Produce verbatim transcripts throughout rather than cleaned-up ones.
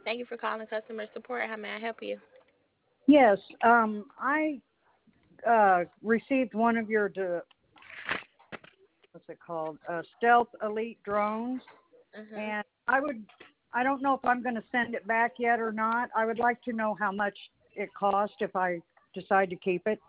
Thank you for calling customer support. How may I help you? Yes, um, I uh, received one of your de- what's it called? Uh, Stealth Elite drones, Mhm. and I would I don't know if I'm going to send it back yet or not. I would like to know how much it cost if I decide to keep it.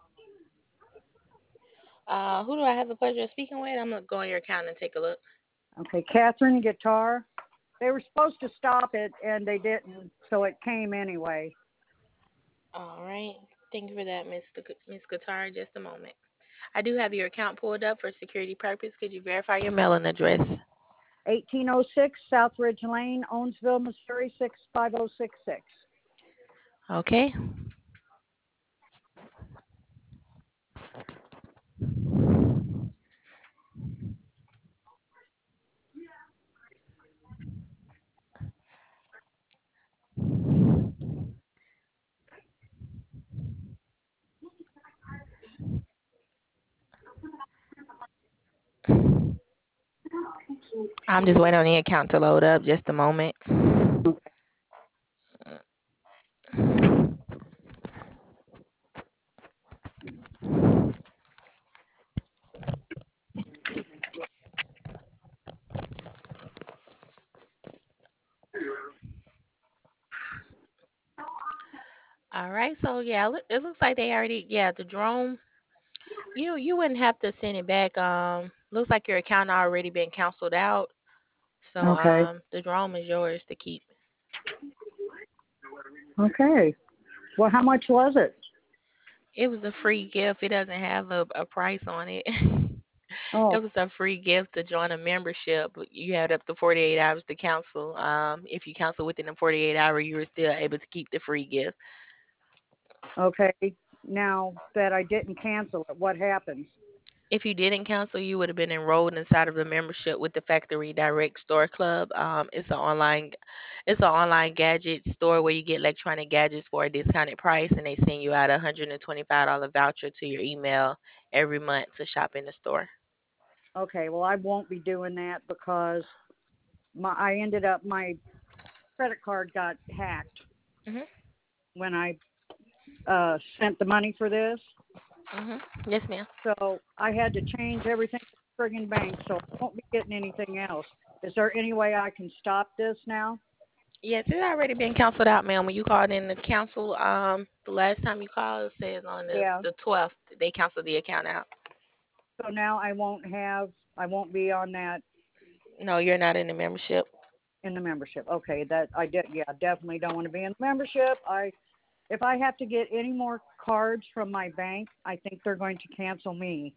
Uh, who do I have the pleasure of speaking with? I'm gonna go on your account and take a look. Okay, Catherine Guitar. They were supposed to stop it and they didn't, so it came anyway. All right. Thank you for that, Miss Gu- Miss Guitar. Just a moment. I do have your account pulled up for security purpose. Could you verify your mailing address? eighteen oh six South Ridge Lane, Owensville, Missouri six five oh six six. Okay. I'm just waiting on the account to load up. Just a moment. All right. So yeah, look- it looks like they already yeah the drone. You you wouldn't have to send it back. Um, looks like your account already been canceled out. So Okay. um, the drone is yours to keep. Okay. Well, how much was it? It was a free gift. It doesn't have a, a price on it. It Oh, was a free gift to join a membership. You had up to forty-eight hours to cancel. Um, if you cancel within the forty-eight hour, you were still able to keep the free gift. okay. Now that I didn't cancel it, what happens? If you didn't cancel, you would have been enrolled inside of the membership with the Factory Direct Store Club. Um, it's an online, it's an online gadget store where you get electronic gadgets for a discounted price, and they send you out a hundred and twenty-five dollar voucher to your email every month to shop in the store. Okay, well, I won't be doing that because my I ended up my credit card got hacked Mhm. when I uh sent the money for this. Mhm. Yes, ma'am. So I had to change everything to the friggin' bank, so I won't be getting anything else. Is there any way I can stop this now? Yes, it's already been canceled out, ma'am. When you called in to cancel, um, the last time you called, it says on the Yeah. the twelfth they canceled the account out. So now I won't have I won't be on that No, you're not in the membership. in the membership. Okay, that I did. Yeah, definitely don't want to be in the membership. I if I have to get any more cards from my bank, I think they're going to cancel me.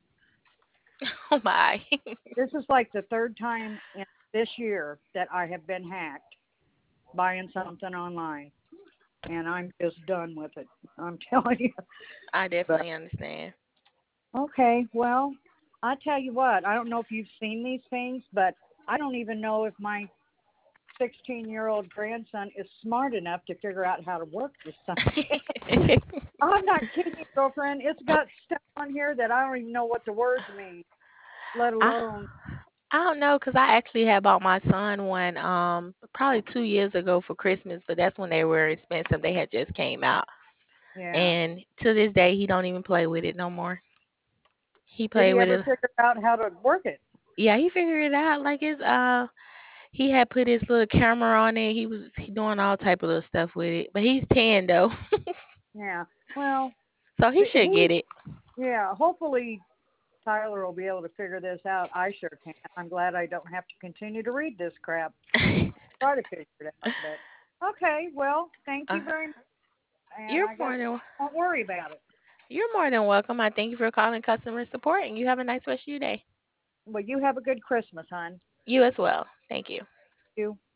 Oh my. This is like the third time in this year that I have been hacked buying something online, and I'm just done with it. I'm telling you. I But definitely understand. okay, well, I tell you what, I don't know if you've seen these things, but I don't even know if my sixteen year old grandson is smart enough to figure out how to work this thing. I'm not kidding you, girlfriend. It's got stuff on here that I don't even know what the words mean, let I alone, I don't know, 'cause I actually had bought my son one um probably two years ago for Christmas, but that's when they were expensive. They had just came out, yeah. and to this day he don't even play with it no more. He Did played he with ever it. figure out how to work it? Yeah, he figured it out. Like it's uh he had put his little camera on it. He was he doing all type of little stuff with it. But he's ten though, Yeah. Well, so he the- should he, get it. yeah, hopefully Tyler will be able to figure this out. I sure can't. I'm glad I don't have to continue to read this crap. Try to figure it out. But okay, well, thank uh, you very much. And you're I guess more than don't worry about it. you're more than welcome. I thank you for calling customer support, and you have a nice rest of your day. Well, you have a good Christmas, hon. You as well. Thank you. You.